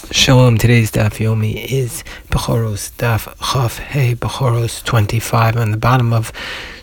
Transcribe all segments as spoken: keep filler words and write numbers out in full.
Shalom, today's Daf Yomi is Bechoros Daf Chaf Hey Bechoros twenty-five. On the bottom of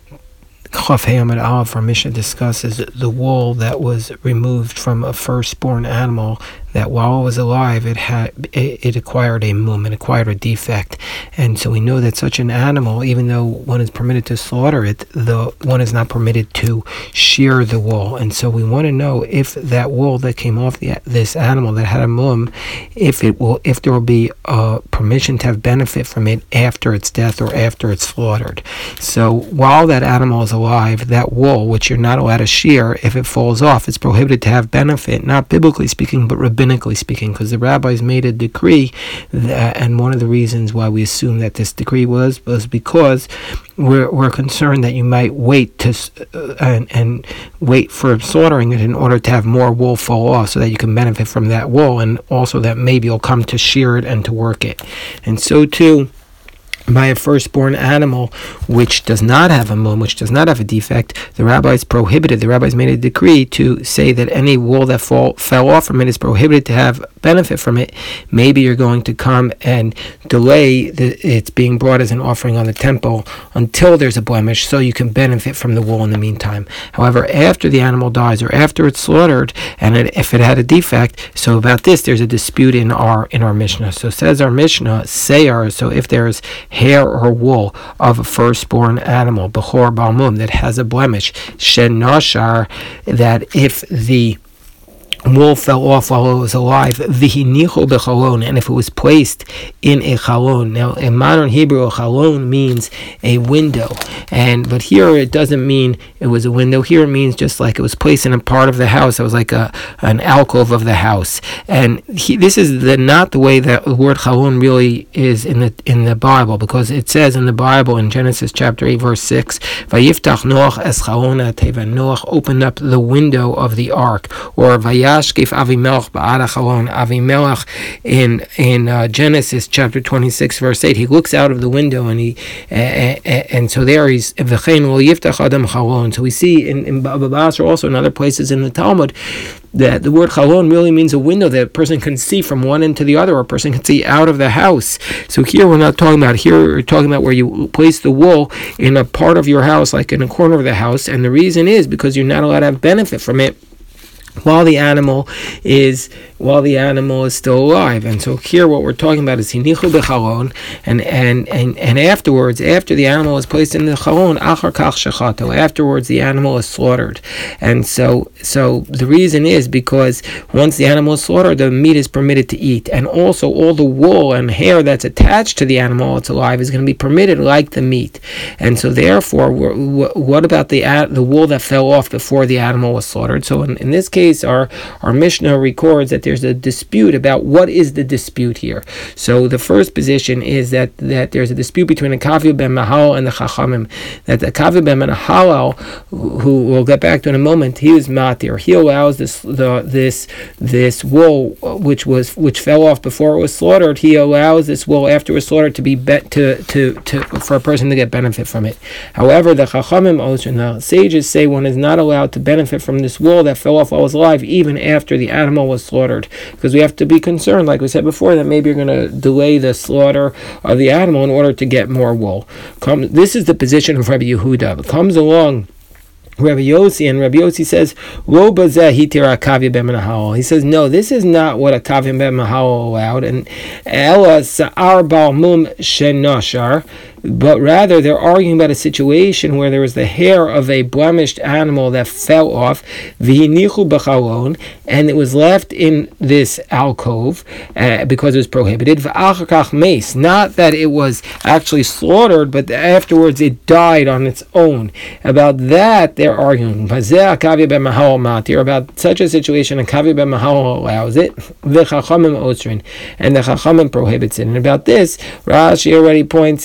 Chaf Hey Amud Aleph, our Mishnah discusses the wool that was removed from a firstborn animal that while it was alive it had it, it acquired a mum, it acquired a defect. And so we know that such an animal, even though one is permitted to slaughter it, the one is not permitted to shear the wool. And so we want to know if that wool that came off the, this animal that had a mum, if it will if there will be uh, permission to have benefit from it after its death or after it's slaughtered. So while that animal is alive, that wool, which you're not allowed to shear, if it falls off, it's prohibited to have benefit, not biblically speaking, but rabbinically speaking, because the rabbis made a decree, that, and one of the reasons why we assume that this decree was was because we're, we're concerned that you might wait to uh, and, and wait for slaughtering it in order to have more wool fall off, so that you can benefit from that wool, and also that maybe you'll come to shear it and to work it. And so too, by a firstborn animal which does not have a mum, which does not have a defect, the rabbis prohibited, the rabbis made a decree to say that any wool that fall, fell off from it is prohibited to have benefit from it. Maybe you're going to come and delay the, it's being brought as an offering on the temple until there's a blemish, so you can benefit from the wool in the meantime. However, after the animal dies or after it's slaughtered, and it, if it had a defect, so about this there's a dispute in our in our Mishnah. So says our Mishnah, Seyar, so if there's hair or wool of a firstborn animal, Bechor Balmum, that has a blemish, Shen Nashar, that if the wool fell off while it was alive, v'hinicho bechalon, and if it was placed in a chalon. Now, in modern Hebrew, a chalon means a window, and but here it doesn't mean it was a window. Here it means just like it was placed in a part of the house. It was like a an alcove of the house, and he, this is the not the way that the word chalon really is in the in the Bible, because it says in the Bible in Genesis chapter eight verse six, Vayiftach Noach es chalon teva. Noach opened up the window of the ark, or Vayah Yashkif Avimelech ba'ad hachalon. Avimelech in in uh, Genesis chapter twenty-six verse eight, he looks out of the window, and he uh, uh, and so there he's v'chein lo yiftach adam chalon. So we see in in Baba Basra, also in other places in the Talmud, that the word chalon really means a window that a person can see from one end to the other, or a person can see out of the house. So here we're not talking about, here we're talking about where you place the wool in a part of your house, like in a corner of the house, and the reason is because you're not allowed to have benefit from it while the animal is while the animal is still alive. And so here what we're talking about is hinichu bechalon, and and and and afterwards, after the animal is placed in the chalon, achar kach shechato, afterwards the animal is slaughtered. And so so the reason is because once the animal is slaughtered, the meat is permitted to eat, and also all the wool and hair that's attached to the animal while it's alive is going to be permitted like the meat. And so therefore, what about the the wool that fell off before the animal was slaughtered? So in, in this case, our our Mishnah records that there's a dispute about what is the dispute here. So the first position is that, that there's a dispute between the Kavi ben Mahal and the Chachamim. That the Kavi ben Mahal, who we'll get back to in a moment, he was matir. He allows this the this this wool which was which fell off before it was slaughtered. He allows this wool after it was slaughtered to be bet to to to for a person to get benefit from it. However, the Chachamim, the sages, say one is not allowed to benefit from this wool that fell off while it was alive, even after the animal was slaughtered, because we have to be concerned, like we said before, that maybe you're going to delay the slaughter of the animal in order to get more wool. Come, this is the position of Rabbi Yehuda. It comes along Rabbi Yossi, and Rabbi Yossi says, "Lo bazeh hitira kavi ben mahal." He says, "No, this is not what a kavi ben mahal allowed, and ela sa'ar balmum shenashar." But rather, they're arguing about a situation where there was the hair of a blemished animal that fell off, v'hinichu b'chalon, and it was left in this alcove uh, because it was prohibited. V'achar kach meis, not that it was actually slaughtered, but afterwards it died on its own. About that, they're arguing. V'zeh kavi ben mahal matir. About such a situation, a kavi ben mahal allows it. V'chachamim osrin, and the chachamim prohibits it. And about this, Rashi already points out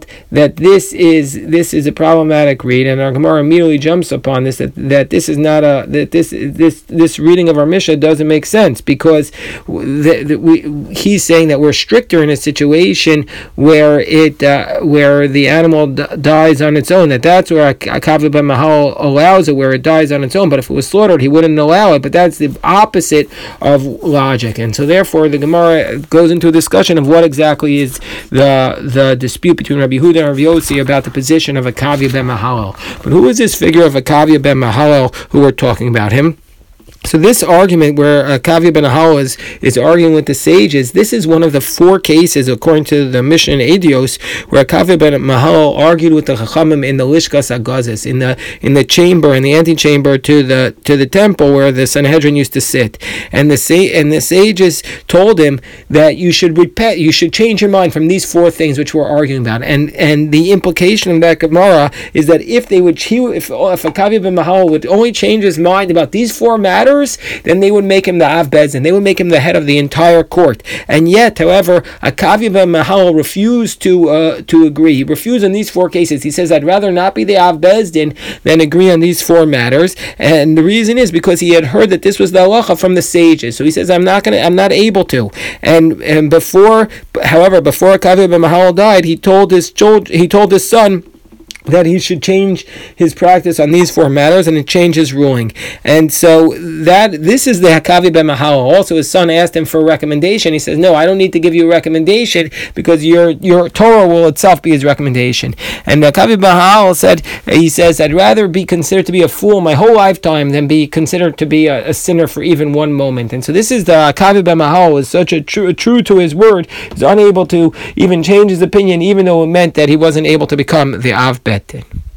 that this is this is a problematic read, and our Gemara immediately jumps upon this that, that this is not a that this this this reading of our Mishnah doesn't make sense, because the, the, we, he's saying that we're stricter in a situation where it uh, where the animal d- dies on its own. That that's where a, a Kavya ben Mahal allows it, where it dies on its own. But if it was slaughtered, he wouldn't allow it. But that's the opposite of logic, and so therefore the Gemara goes into a discussion of what exactly is the the dispute between Rabbi Yehuda and Rabbi Yossi about the position of a Kavya ben Mahalel. But who is this figure of a Kavya ben Mahalel who we're talking about him? So this argument where uh, Kavya ben Ahal is, is arguing with the sages, this is one of the four cases, according to the Mishnah in Edios, where Kavya ben Mahal argued with the Chachamim in the Lishkas Agazes, in the in the chamber, in the antechamber to the to the temple where the Sanhedrin used to sit, and the sa- and the sages told him that you should repent, you should change your mind from these four things which we're arguing about, and and the implication of that Gemara is that if they would, if if a Kavya ben Mahal would only change his mind about these four matters, then they would make him the Av Bezdin. They would make him the head of the entire court. And yet, however, a Kavya ben Mahal refused to uh, to agree. He refused on these four cases. He says, I'd rather not be the Av Bezdin than agree on these four matters. And the reason is because he had heard that this was the halacha from the sages. So he says, I'm not going I'm not able to. And and before, however, before Kavya ben Mahal died, he told his child, he told his son that he should change his practice on these four matters and change his ruling. And so that this is the Kavya ben Mahal. Also, his son asked him for a recommendation. He says, no, I don't need to give you a recommendation because your your Torah will itself be his recommendation. And uh, Kavya ben Mahal said, he says, I'd rather be considered to be a fool my whole lifetime than be considered to be a, a sinner for even one moment. And so this is the uh, Kavya ben Mahal is such a true, true to his word. He's unable to even change his opinion, even though it meant that he wasn't able to become the Av Bet.